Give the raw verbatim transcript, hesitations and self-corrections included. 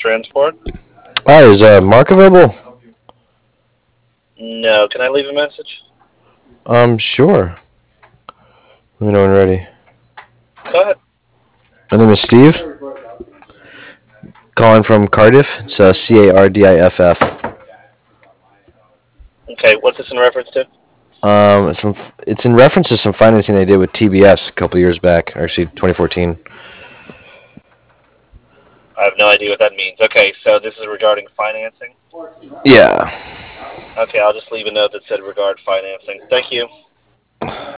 Transport? Hi, is uh, Mark available? No. Can I leave a message? Um, sure. Let me know when you're ready. Go ahead. My name is Steve. Calling from Cardiff. It's uh, C A R D I F F. Okay, what's this in reference to? Um, it's, from, it's in reference to some financing they did with T B S a couple years back, or actually twenty fourteen. I have no idea what that means. Okay, so this is regarding financing. Yeah. Okay, I'll just leave a note that said regard financing. Thank you.